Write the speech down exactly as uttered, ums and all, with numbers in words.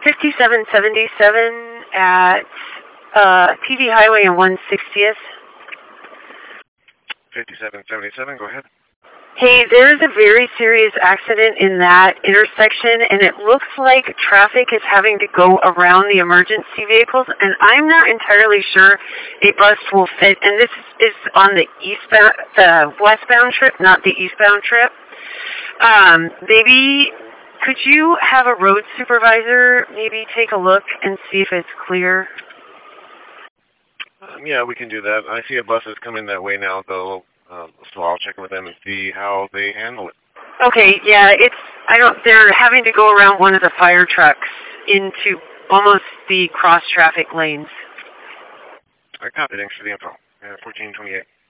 fifty-seven seventy-seven at uh, P V Highway and one sixtieth. fifty-seven seventy-seven, go ahead. Hey, there's a very serious accident in that intersection, and it looks like traffic is having to go around the emergency vehicles, and I'm not entirely sure a bus will fit. And this is on the eastbound, the westbound trip, not the eastbound trip. Um, maybe could you have a road supervisor maybe take a look and see if it's clear? Um, yeah, we can do that. I see a bus is coming that way now, though. Um, so I'll check with them and see how they handle it. Okay, yeah, it's, I don't, they're having to go around one of the fire trucks into almost the cross-traffic lanes. I copy. Thanks for the info. Uh, fourteen twenty-eight.